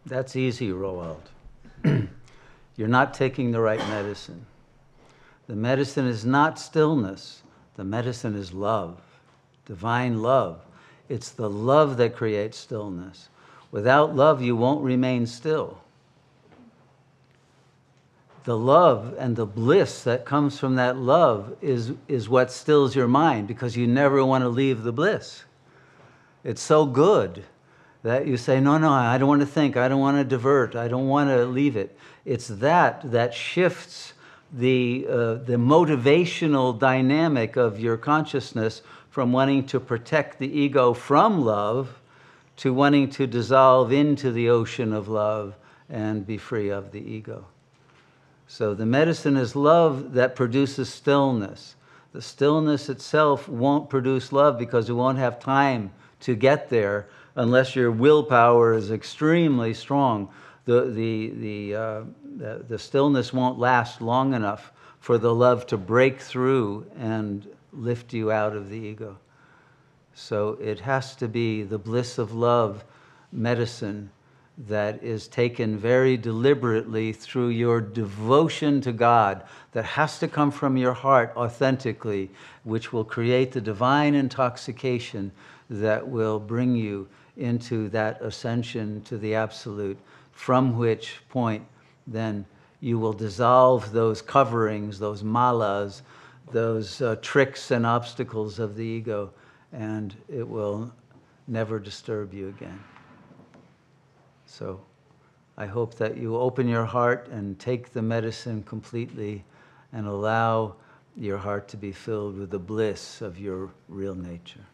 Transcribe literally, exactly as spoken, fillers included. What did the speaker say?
That's easy, Roald. You're not taking the right medicine. The medicine is not stillness. The medicine is love, divine love. It's the love that creates stillness. Without love, you won't remain still. The love and the bliss that comes from that love is, is what stills your mind, because you never want to leave the bliss. It's so good that you say, no, no, I don't want to think. I don't want to divert. I don't want to leave it. It's that that shifts the, uh, the motivational dynamic of your consciousness from wanting to protect the ego from love to wanting to dissolve into the ocean of love and be free of the ego. So the medicine is love that produces stillness. The stillness itself won't produce love because you won't have time to get there unless your willpower is extremely strong. The, the, the, uh, the, the stillness won't last long enough for the love to break through and lift you out of the ego. So it has to be the bliss of love medicine that is taken very deliberately through your devotion to God, that has to come from your heart authentically, which will create the divine intoxication that will bring you into that ascension to the absolute, from which point then you will dissolve those coverings, those malas, those uh, tricks and obstacles of the ego, and it will never disturb you again. So I hope that you open your heart and take the medicine completely and allow your heart to be filled with the bliss of your real nature.